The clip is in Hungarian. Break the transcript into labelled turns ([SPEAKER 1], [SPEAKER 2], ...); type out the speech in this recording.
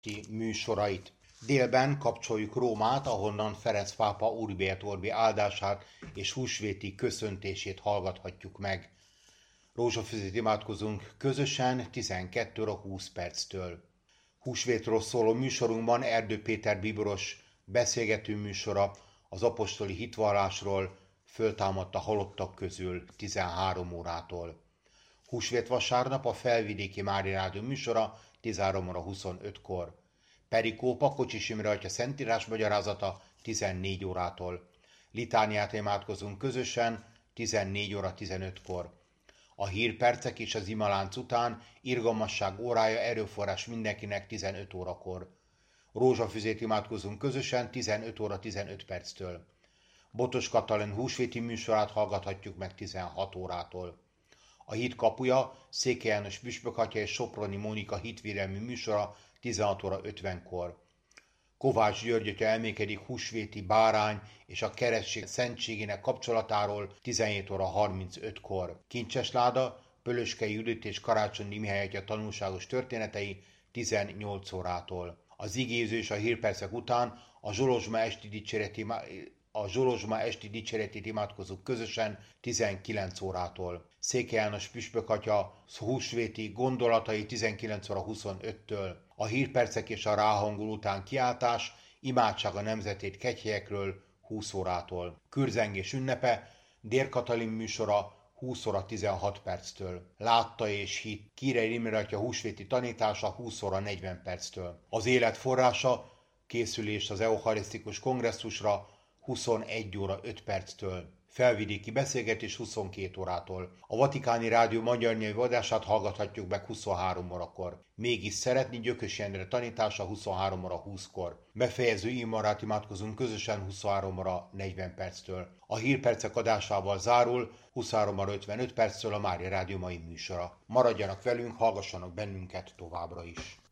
[SPEAKER 1] esti műsorait. Délben kapcsoljuk Rómát, ahonnan Ferenc pápa Urbi et Orbi áldását és húsvéti köszöntését hallgathatjuk meg. Rózsafüzét imádkozunk közösen 12 óra 20 perctől. Húsvétról szóló műsorunkban Erdő Péter bíboros beszélgető műsora az apostoli hitvallásról föltámadt a halottak közül 13 órától. Húsvét vasárnap a Felvidéki Mária Rádió műsora 13 óra 25-kor. Perikópa Kocsis Imre atya szentírás magyarázata 14 órától. Litániát imádkozunk közösen 14 óra 15-kor. A hírpercek és az imalánc után irgalmasság órája erőforrás mindenkinek 15 órakor. Rózsafüzét imádkozunk közösen 15 óra 15 perctől. Botos Katalin húsvéti műsorát hallgathatjuk meg 16 órától. A híd kapuja Székely János püspök atya és Soproni Mónika hitvérelmi műsora 16 óra 50-kor. Kovács György atya elmékedik húsvéti bárány és a keresztség szentségének kapcsolatáról 17 óra 35-kor. Kincsesláda, Pölöskei Judit és Karácsonyi Mihály atya tanulságos történetei 18 órától. Az igéző és a hírpercek után a Zsolozsma esti dicséretét imádkozunk közösen 19 órától. Székely János püspök atya húsvéti gondolatai 19 óra 25-től. A hírpercek és a ráhangol után kiáltás, imádság a nemzetét kegyhelyekről 20 órától. Kürzengés ünnepe, Dér Katalin műsora 20 óra 16 perctől. Látta és hit, Kirei Imre atya húsvéti tanítása 20 óra 40 perctől. Az élet forrása, készülés az eucharisztikus kongresszusra 21 óra 5 perctől. Felvidéki beszélgetés 22 órától. A Vatikáni Rádió magyar nyelvű adását hallgathatjuk meg 23 órakor. Mégis szeretni Gyökös Endre tanítása 23 óra 20-kor. Befejező imarát imádkozunk közösen 23 óra 40 perctől. A hírpercek adásával zárul 23 óra 55 perctől a Mária Rádió mai műsora. Maradjanak velünk, hallgassanak bennünket továbbra is.